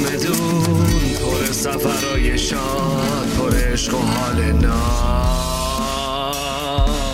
چمدون پر سفرهای شاد، پر عشق و حال ناب.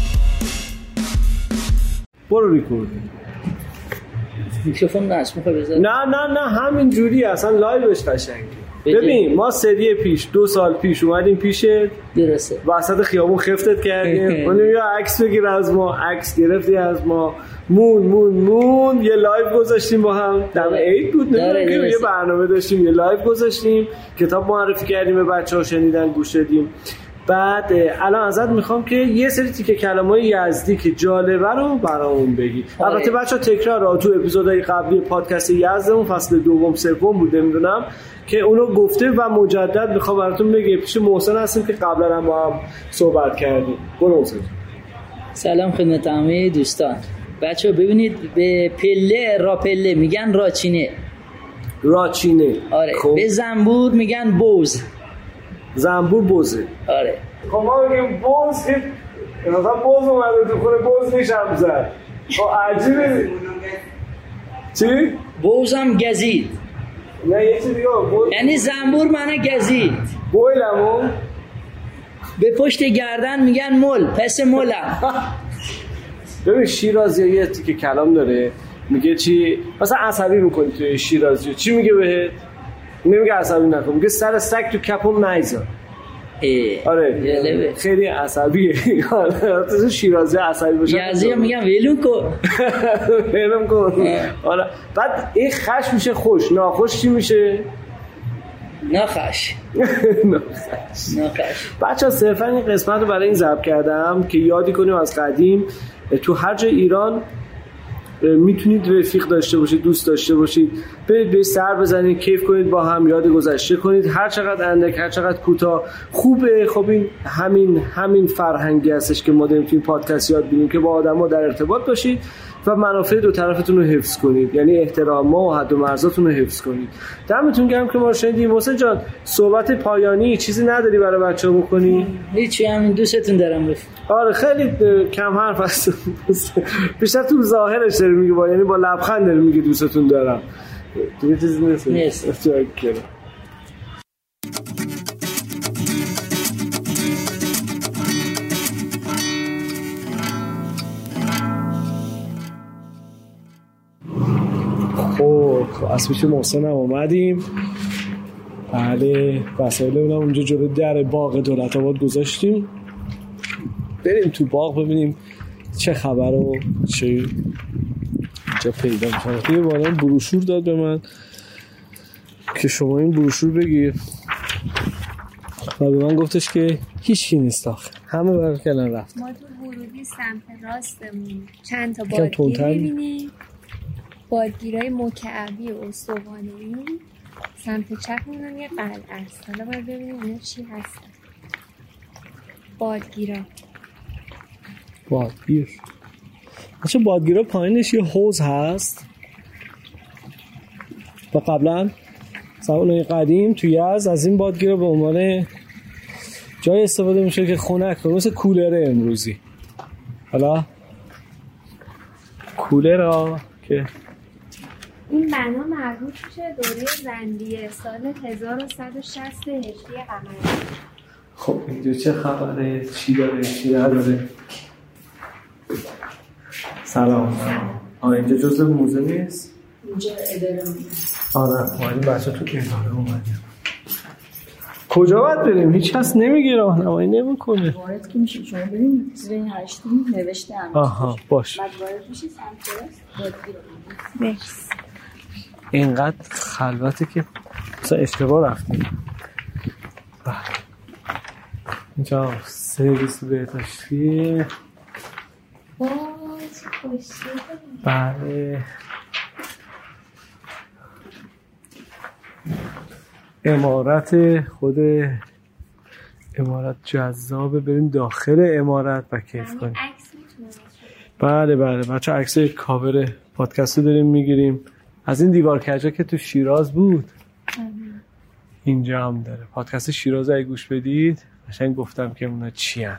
برو ریکورد. میکروفون نصب میخوای بذاری؟ نه همین جوری اصلا لایوش قشنگه. ببین ما سری پیش 2 سال پیش اومدیم پیشت، درسته، وسط خیابون خفتت کردیم، گفتیم یا عکس بگیر از ما، عکس گرفتی از ما، مون یه لایو گذاشتیم با هم، دم عید بود نمیدونم یه برنامه داشتیم، یه لایو گذاشتیم، کتاب معرفی کردیم به بچه‌ها، شنیدن گوش دادیم. بعد الان ازت میخوام که یه سری تیکه کلمه‌های یزدی که جالبه رو برامون بگی. البته بچه‌ها تکرار تو اپیزودهای قبلی پادکست یزدمون فصل 2 3 بود نمیدونم که اونو گفته و مجدد میخوام براتون بگم. پیش محسن هستیم که قبلا هم با هم صحبت کردیم. برو محسن. سلام خدمت همه دوستان. بچه‌ها ببینید به پله را پله میگن راچینه. آره. به زنبور میگن بوز. زنبور بوزه. آره. خب ما میگیم بوز که مثلا بوز اومده تو خونه بوز میشم زد. خب عجیبه. چی؟ بوزم گزید. نه یه چیز دیگه بوز. یعنی زنبور معنی گزید. بویلمو به پشت گردن میگن مل، پس ملم. ببین شیرازی یه تیکه کلام داره میگه چی؟ مثلا عصبی میکنی توی شیرازی چی میگه بهت؟ نمیگه عصبی نکن، میگه سر سگ تو کپم نیزا. آره خیلی عصبیه. تو شیرازی عصبی باشه یزدی میگم ولون کن. آره بعد این خش میشه خوش، ناخوش چی میشه؟ ناخش. بچه ها صرفا این قسمت رو برای این ضبط کردم که یادی کنیم از قدیم تو هر جای ایران میتونید رفیق داشته باشید، دوست داشته باشید، برید به سر بزنید، کیف کنید، با هم یاد گذشته کنید، هر چقدر اندک هر چقدر کوتاه خوبه. خب این همین فرهنگی هستش که ما داریم تو این پادکست یاد بگیریم که با آدما در ارتباط باشید و منافع دو طرفتون رو حفظ کنید، یعنی احترام و حد و مرزاتون رو حفظ کنید. دمتون گرم که ما رو شنیدیم. محسن جان صحبت پایانی چیزی نداری برای بچه‌ها بکنی؟ هیچی، همین دوستتون دارم رفیق. آره خیلی کم حرف هست. بیشتر تو ظاهرش داره میگه، یعنی با لبخند داره میگه دوستتون دارم. دیگه چیزی نیست. خب از پیش محسن هم اومدیم. بله وسایل اونم اونجا جلو در باغ دولت‌آباد گذاشتیم. بریم تو باغ ببینیم چه خبر و چه اینجا پیدا میشه. یه باران بروشور داد به من که شما این بروشور بگیر و به من گفتش که هیچکی نیست آخه همه برکلن رفت. ما تو ورودی سمت راستمون چند تا بادگیر می‌بینیم، بادگیرای مکعبی و استوانه‌ای. سمت چپمون هم یه قلعه است. حالا باید ببینیم اینا چی هستن. بادگیر اصلا بادگیرا پایینش یه حوض هست و قبلا زمان قدیم توی یزد از این بادگیرا به عنوان جای استفاده میشه که خنک کنه، مثل کولره امروزی. حالا کولر که این بنا مربوط میشه دوره زندیه سال 1160 هجری قمری. خب اینجا چه خبره؟ چی داره؟ چی نداره؟ سلام. اینجا جزء موزه نیست؟ اینجا اداره آره اومدیم بچه تو اداره اومدیم. کجا باید بریم؟ هیچ کس نمیگه راهنمایی نمیکنه. وارد که میشه شما بریم زیر این هشتی نوشته هم. آها باش. بعد وارد میشید سمت راست مرسی. اینقدر خلوته که مثلا اشتباه رفتیم. اینجا سرویس بهداشتی. بله امارت خود امارت جذابه. بریم داخل امارت و کیف کنیم. بله بچه عکس کاور پادکست رو داریم میگیریم از این دیوار کجا که تو شیراز بود. اینجا هم داره پادکست شیراز. اگه گوش بدید قشنگ گفتم که اونا چی هن.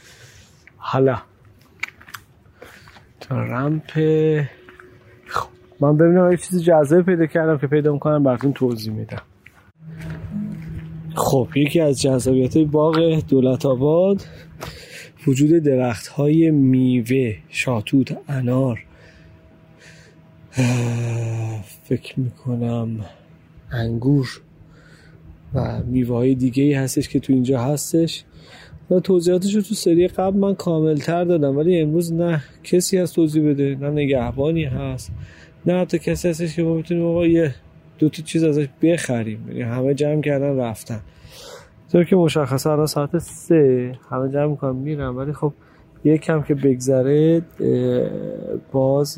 حالا تا رمپ. خب من ببینم یه چیزی جذاب پیدا کردم که پیدا میکنم براتون توضیح میدم. خب یکی از جذابیت باغ دولت‌آباد وجود درخت‌های میوه، شاتوت، انار، فکر میکنم انگور و میوه‌های دیگه‌ای هستش که تو اینجا هستش. و توضیحاتش رو تو سری قبل من کامل‌تر دادم، ولی امروز نه کسی هست توضیح بده، نه نگهبانی هست، نه حتی کسی هستش که ما بتونیم آقا یه دو تا چیز ازش بخریم. یعنی همه جمع کردن رفتن. طور که مشخصه الان ساعت 3 همه جمع میکنم میرم، ولی خب یکم که بگذره باز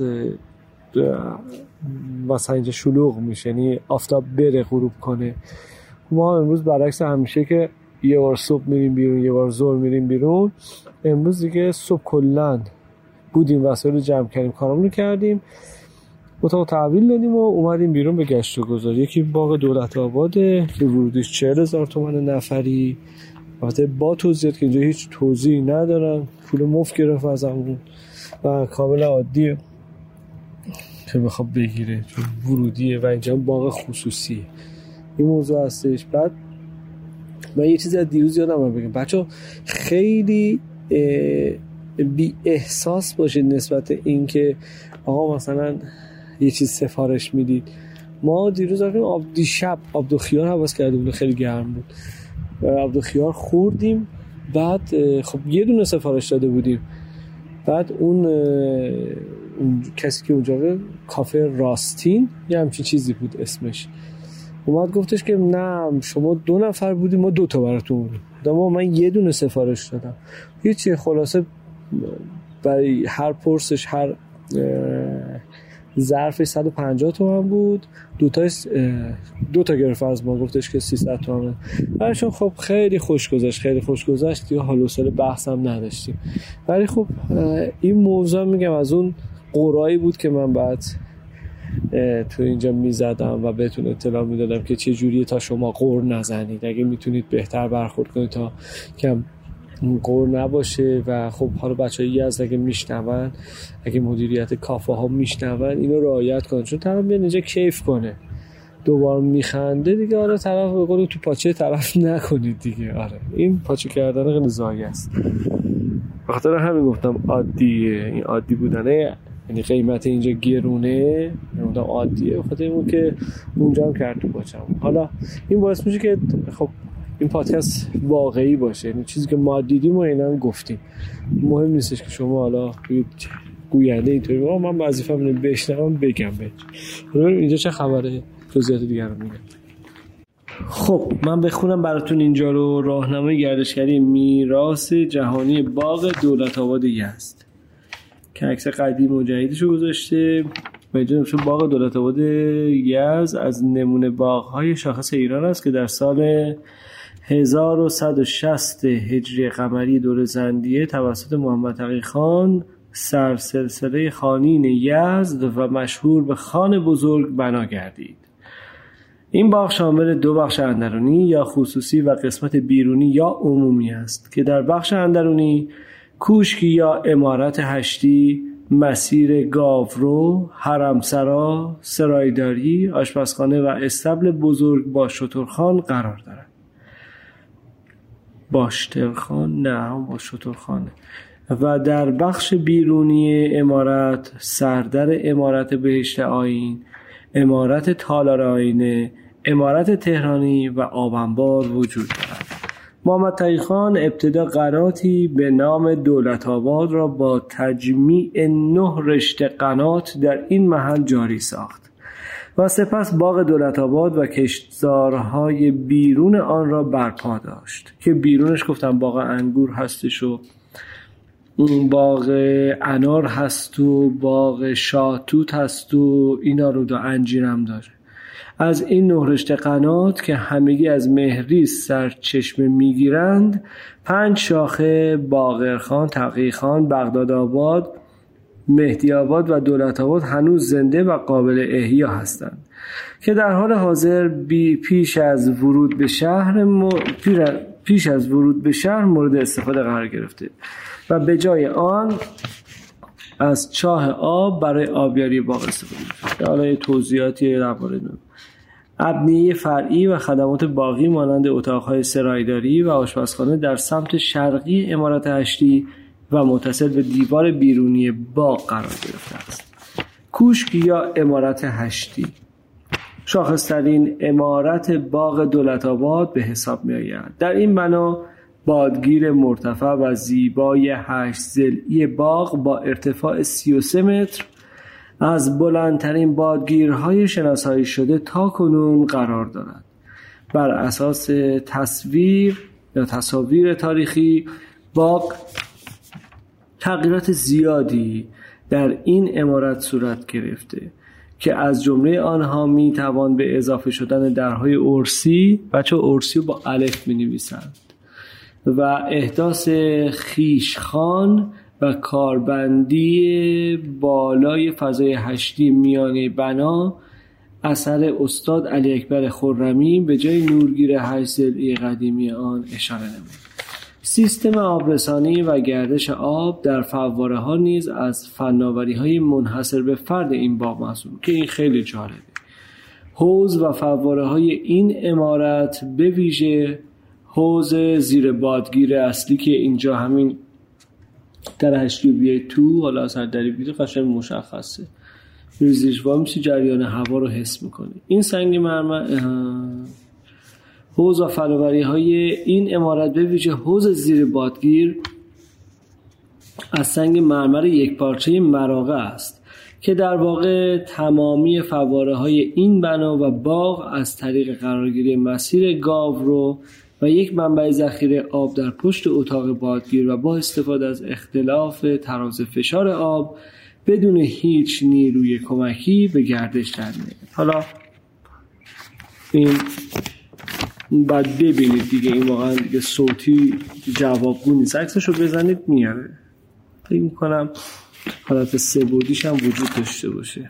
مثلا اینجا شلوغ میشه، یعنی آفتاب بره غروب کنه. ما امروز برعکس همیشه که یه بار صبح میریم بیرون یه بار ظهر میریم بیرون، امروز دیگه صبح کلن بودیم، وسایل جمع کردیم، کارامونو کردیم، اتاق تحویل دادیم و اومدیم بیرون به گشت و گذار. یکی باغ دولت‌آباده که ورودیش 40,000 تومان نفری، البته با توضیحات که اینجا هیچ توضیحی ندارن، پول مفت گرفت ازمون و کامل عادیه که بخواب بگیره چون ورودیه و اینجا باغ خصوصیه. این موضوع هستش. بعد من یه چیزی از دیروز یادم بگم، بچه‌ها خیلی بی احساس باشید نسبت این که آقا مثلا یه چیز سفارش میدید. ما دیروز رفتیم دیشب آب دو خیار حواس کرده بود، خیلی گرم بود، آب دو خیار خوردیم. بعد خب یه دونه سفارش داده بودیم. بعد اون کسی که اونجا کافه راستین یه همچین چیزی بود اسمش، اومد گفتش که نه شما 2 نفر بودیم ما 2 تا براتون بودیم. اما من یه دونه سفارش دادم. هیچی، خلاصه برای هر پرسش هر ظرف 150 تومن بود، 2 تا گرفت از ما، گفتش که 300 تومن. برایشون خب خیلی خوش گذشت دیگه، حال و حوصله بحث هم نداشتیم. ولی خب این موضوع میگم از اون قرایی بود که من بعد تو اینجا میزدم و بهتون اطلاع میدادم که چه جوریه تا شما قور نزنید، اگه میتونید بهتر برخورد کنید تا کم قور نباشه. و خب حالا بچه‌ای از اگه میشنون، اگه مدیریت کافه ها میشنون، اینو رعایت کنن، چون طرف بیاد اینجا کیف کنه دوبار میخنده دیگه. آره طرف به قول تو پاچه طرف نکنید دیگه. آره این پاچه کردن خیلی زایه است. به خاطر همین گفتم عادیه. این عادی بودنه یعنی قیمت اینجا گرونه، نمیدونم عادیه، بخاطر اینه که اونجا هم کرد تو پاچم. حالا این باعث میشه که خب این پادکست واقعی باشه، یعنی چیزی که ما دیدیم و اینا هم گفتیم. مهم نیستش که شما حالا گوینده اینطوری من وظیفه‌م اینه بشنوم بگم بهتون اینجا چه خبره، توضیحات دیگر رو میگم. خب من بخونم براتون اینجا رو. راهنمای گردشگری میراث جهانی باغ دولت‌آباد یزد که عکس قدیم و جدیدشو گذاشته. و اینجا نوشته باغ دولت‌آباد یزد از نمونه باغ‌های شاخص ایران است که در سال 1160 هجری قمری دوره زندیه توسط محمد تقی خان سرسلسله خانین یزد و مشهور به خان بزرگ بنا گردید. این باغ شامل 2 بخش اندرونی یا خصوصی و قسمت بیرونی یا عمومی است که در بخش اندرونی کوشکی یا عمارت هشتی، مسیر گاورو، حرمسرا، سرایداری، آشپزخانه و استبل بزرگ با شترخوان قرار دارد. با شترخانه. و در بخش بیرونی عمارت سردر عمارت بهشت آیین، عمارت تالار آینه، عمارت تهرانی و آبنبار وجود دارد. محمد تقی خان ابتدا قناتی به نام دولت‌آباد را با تجمیع 9 رشته قنات در این محل جاری ساخت و سپس باغ دولت‌آباد و کشتزارهای بیرون آن را برپا داشت که بیرونش گفتم باغ انگور هستش و باغ انار هست و باغ شاتوت هست و اینا رو دو انجیرم داره. از این 9 رشته قنات که همگی از مهریس سرچشمه میگیرند 5 شاخه باقرخان، تقیخان، بغدادآباد، مهدی آباد و دولت آباد هنوز زنده و قابل احیا هستند که در حال حاضر پیش از ورود به شهر مورد استفاده قرار گرفته و به جای آن از چاه آب برای آبیاری باغ استفاده میشه. حالا توضیحاتی درباره ابنیه فرعی و خدمات باغی مانند اتاق‌های سرایداری و آشپزخانه در سمت شرقی عمارت هشتی و متصل به دیوار بیرونی باغ قرار گرفته است. کوشک یا عمارت هشتی شاخص‌ترین عمارت باغ دولت‌آباد به حساب می‌آید. در این بنا بادگیر مرتفع و زیبای 8 ضلعی باغ با ارتفاع 33 متر از بلندترین بادگیرهای شناسایی شده تا کنون قرار دارد. بر اساس تصاویر تاریخی باغ تغییرات زیادی در این عمارت صورت گرفته که از جمله آنها می توان به اضافه شدن درهای ارسی، بچه ارسی با الف می نویسند، و احداث خیشخوان و کاربندی بالای فضای هشتی میانه بنا اثر استاد علی اکبر خرمی به جای نورگیر 8 ضلعی قدیمی آن اشاره نمود. سیستم آبرسانی و گردش آب در فواره ها نیز از فناوری های منحصر به فرد این باغ محسوب که این خیلی جالبه. حوض و فواره های این عمارت به ویژه حوض زیر بادگیر اصلی که اینجا همین در هشتی بیای تو، حالا از هر دری بیده قشنگ مشخصه، زیرش وا میشه جریان هوا رو حس میکنه. این سنگ مرمر حوض و فناوری های این عمارت به ویژه حوض زیر بادگیر از سنگ مرمر یک پارچه مراغه است که در واقع تمامی فواره های این بنا و باغ از طریق قرارگیری مسیر گاورو و یک منبع ذخیره آب در پشت اتاق بادگیر و با استفاده از اختلاف تراز فشار آب بدون هیچ نیروی کمکی به گردش در میاد. حالا این بعد ببینید دیگه، این واقعا دیگه صوتی جوابگو نیست، عکسشو بزنید میاره. فکر میکنم حالت سه‌بعدیش هم وجود داشته باشه.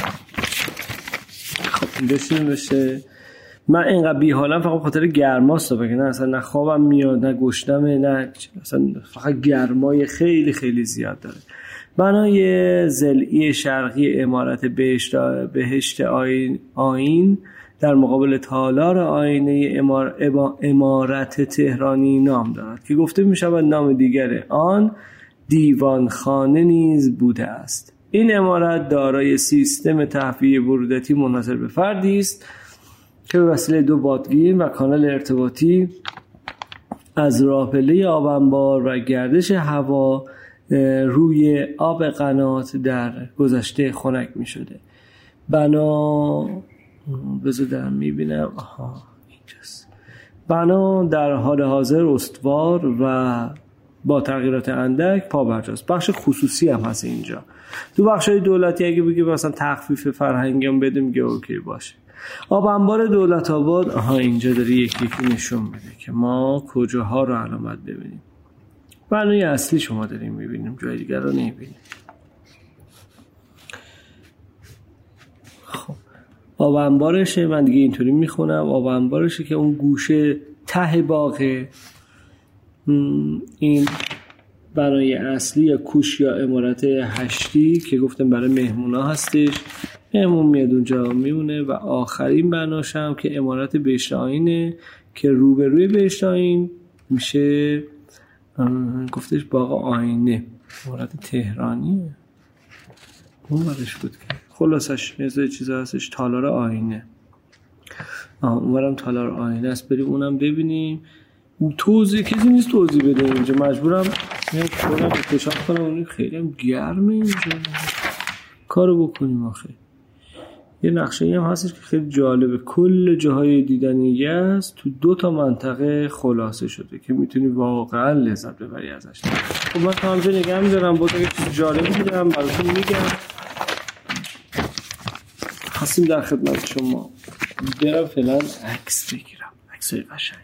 خب این بشه. من اینقدر بی‌حالم فقط خاطر گرماست، بگه نه اصلا نه خوابم میاد نه گشنمه نه اصلا، فقط گرمای خیلی خیلی زیاد داره. بنای ضلعی شرقی عمارت بهشت آیین در مقابل تالار آینه عمارت تهرانی نام دارد که گفته می شود نام دیگر آن دیوانخانه نیز بوده است. این عمارت دارای سیستم تهویه ورودی منحصر به فردی است که به وسیله 2 بادگیر و کانال ارتباطی از راهپله آب انبار و گردش هوا روی آب قنات در گذشته خنک می شده. بنا بذارم میبینم اینجاست. بنا در حال حاضر استوار و با تغییرات اندک پابرجاست. بخش خصوصی هم هست اینجا. تو بخشای دولتی اگه بگی مثلا تخفیف فرهنگی هم بده میگه اوکی باشه. آب انبار دولت‌آباد اینجا داره یکی نشون میده که ما کجاها رو علامت ببینیم. بنای اصلی شما داریم میبینیم، جای دیگر رو نمیبینیم. خب آب انبارشه، من دیگه اینطوری میخونم، آب انبارشه که اون گوشه ته باغه. این بنای اصلی یا کوش یا عمارت هشتی که گفتم برای مهمونا هستش، مهمون میاد اونجا میمونه. و آخرین بناش هم که عمارت بهشت آیینه که روبروی بهشت آیین میشه گفتش باغ آینه، عمارت تهرانیه اون برش بود که خلاصش یه چیزا هستش. تالار آینه، اونورم تالار آینه است، بریم اونم ببینیم. توضیح کسی نیست توضیح بده اینجا، مجبورم خودم اکتشاف کنم. اون خیلی هم گرمه اینجا، کارو بکنیم. آخه یه نقشه هم هستش که خیلی جالبه، کل جاهای دیدنی است تو 2 منطقه خلاصه شده که میتونی واقعا لذت ببری ازش. خب من تا همجا نگه میدارم، باید اگه چیز جالبی دیدم براتون میگم. هستیم در خدمت شما. برم فعلا عکس بگیرم، عکسای قشنگ.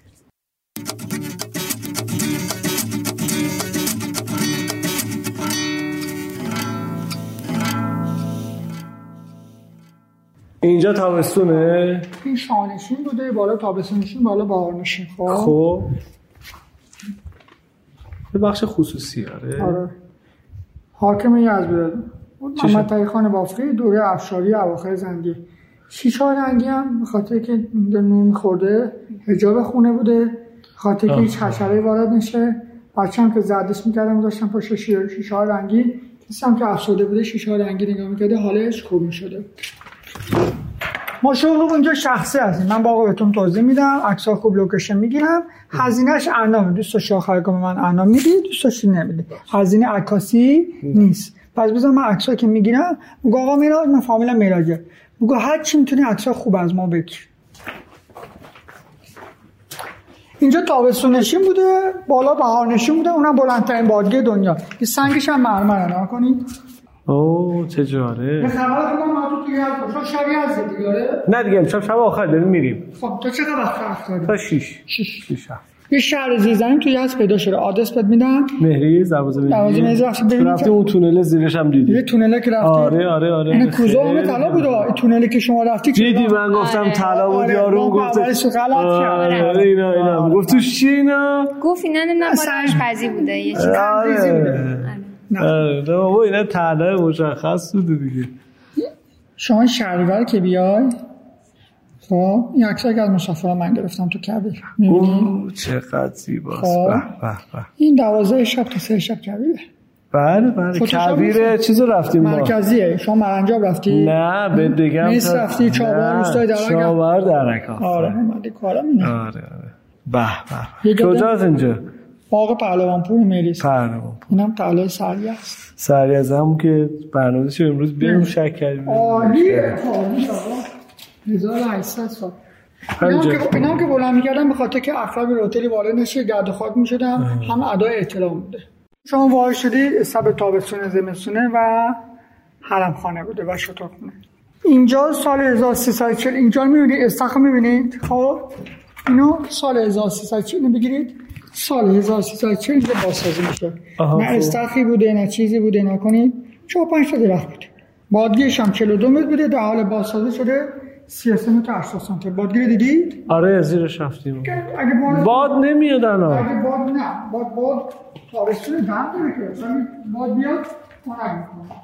اینجا تابستونه؟ این شانشین بوده، بالا تابستونشین، بالا بهارنشین. خب یه بخش خصوصی. آره حاکم یزد محمد تقی خان بافقی دوره افشاری اواخر زندگی. شیشه رنگی هم به خاطر که نون خورده حجاب خونه بوده، خاطر که هیچ حشره وارد نشه. بچه‌ام که زردش می‌کردم داشتم پشت شیشه رنگی، کسیم که افسرده بوده شیشه رنگی نگاه می‌کرده حالش خوب می‌شده. ما شغل اونجا شخصی هستیم. من باقا بهتون توضیح میدم، عکس‌ها خوب لوکیشن میگیرم، هزینه‌اش انعام. دوست داشتی آخر کار من انعام میدی، دوست داشتی نمیدی. هزینه عکاسی نیست. پس بذار من عکس‌ها که میگیرم، میگم آقا میراج، من فامیلم میراجه، میگم هر چی میتونی عکس‌ها خوب از ما بگیر. اینجا تابستون نشین بوده، بالا بهار نشین بوده، اونم بلندترین بادگیر دنیا. این سنگش هم مرمره، نگاه کنید. اوه چه جاره. به خبر خودم ما تو دیگه چون شبیه هست دیگه. نه دیگه امشب شب آخر داریم میریم. خب تا چقدر وقت رفت داریم؟ تا 6. یه شهر زیرزمین توی یزد پیدا شده، آدرس بهت میدم. مهریز دروازه مهریز رفتیم اون تونل زیرش هم دیدی. یه تونله که رفتی. آره این کوزه همه طلا بود. این تونلی که شما رفتی دیدی من گفتم طلا بود، یارو گفت اینا گفت تو چی اینا؟ گفت اینا نمیدونم مال آشپزی بوده، یه چیز خندیزی بوده. نه بابا اینا طلا مشخص بوده دیگه. شما شهریور که بیای، خب این عکس‌ها که از مسافرها من گرفتم تو کویر، می‌بینی چقدر زیباست. به این 12 شب تا 3 شب کویره. بله کویر چیزو رفتیم ما مرکزیه. شما مرنجاب رفتی؟ نه به دیگه نیست رفتی چابهار روستای درک. چابهار درک. آره من کارم اینه. آره به کجاست اینجا؟ باغ پهلوانپور مریض. اینم تله سریع است. سریع از همون که برنامه‌شو امروز بیاریم شک کردیم. عالیه 1800 سال. اینا که بلند می‌کردم به خاطر که افراد به هتلی وارد نشه، گرد و خاک می‌شدن، هم ادای احترام بوده. شما وارد شدید سب تابستون زمستونه و حرم خانه بوده و شترخونه. اینجا سال 1340 اینجا می‌بینید، استخر می‌بینید. خب اینو سال 1340 بگیرید، سال 1340 اینجا بازسازی میشه. نه استخری بوده نه چیزی بوده، نکنید 4-5 تا درخت بوده. بادگیرش هم 42 متر بوده، در حال بازسازی شده 33 متر 80 سانتی. بادگیر دیدید؟ آره زیرش رفتیم. اگه باد نمیاد الان. اگه باد نه، باد تابستون دم داره که باد بیاد خنک میکنه.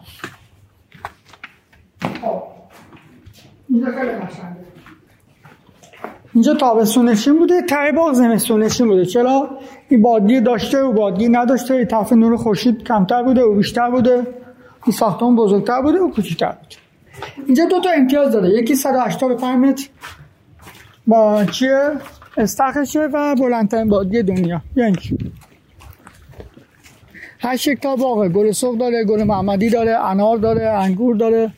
خب اینجا خیلی قشنگه. اینجا تابستون نشین بوده، ته باغ زمستون نشین بوده. چرا؟ این بادگیر داشته و بادگیر نداشته، این طرف نور خورشید کمتر بوده و بیشتر بوده، این ساختمان بزرگتر بوده و کوچیک‌تر بوده. اینجا 2 تا امتیاز داره، یکی 185 متر با چیه؟ استخرشه و بلندترین بادگیر دنیا. یعنی 8 هکتار باغه، گل سرخ داره، گل محمدی داره، انار داره، انگور داره.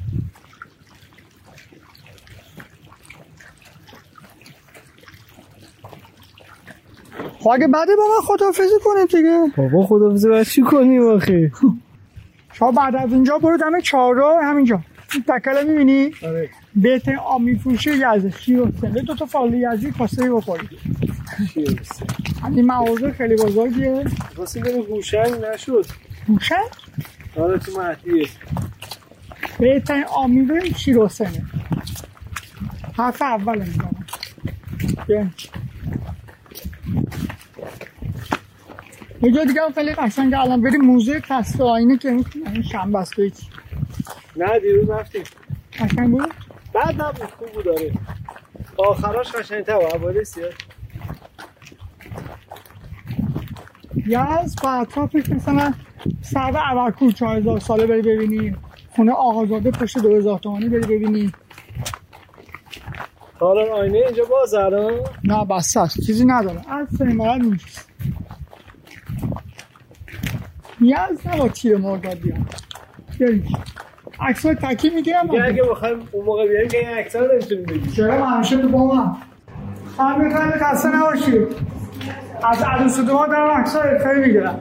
خب اگه بعده با من خداحافظی کنیم دیگه. بابا خداحافظی باید چی کنیم آخه؟ شما بعد از اینجا برو دم چهارراه همینجا. این تکله می‌بینی؟ آره. بهترین آب میفروشه یزد شیرستان. 2 تا فال یزدی کاسه بخورید. شیرستان. این مغازه خیلی بزرگیه. واسه بریم هوشنگ نشد. هوشنگ؟ آره تو مهدیه. بهترین آب میفروشه شیرستانه. حرف اول میزنم. یه جا دیگه هم خیلی قشنگه. الان بریم موزه کسر آینه که این شنبه است. نه دیروز رفتیم. قشنگ بود؟ بعد نبود، خوب بود. داره آخراش قشنگ‌تر بود. اوایل سیاه یز با اطرافش مثلا سرو عبرکور 4000 ساله بری ببینی، خونه آقازاده پشت 2000 تومانی بری ببینی. حالا آینه اینجا بازه الان؟ نه بسته است، چیزی نداره. از سنیمارد نیست. یز نبا تیر مرداد بیان. بریم عکس های تکی میگیرم. اگه بخوایم اون موقع بیاییم که این عکس ها رو نمیتونیم بگیم. چرا من همیشه تو با من میخوایم خسته نباشید. از عروس دوها دارم عکس های خیلی میگیرم.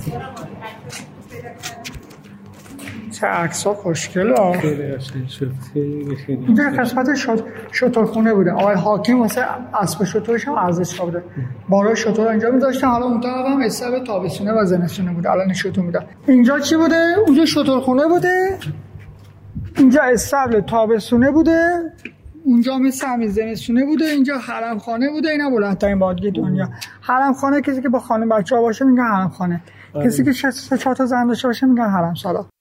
چه عکس ها خوشگل ها. خیلی قشنگ شد. خیلی اینجا قسمت شترخونه بوده. آقای حاکم واسه اسب شترش هم ارزش بوده. بالای شتر اینجا می‌ذاشتن. حالا اون طرف هم حساب تابستونه و زمستونه بوده. الان نشون میدم. اینجا چی بوده؟ اونجا شترخونه بوده. اینجا استبل تابستونه بوده. اونجا مثل همین زمستونه بوده. اینجا حرم خانه بوده. اینا بلندترین بادگیر دنیا. حرم خانه کسی که با خانه بچه‌ها باشه میگه حرم خانه. کسی که 3-4 تا زن داشته باشه میگن حرم سرا.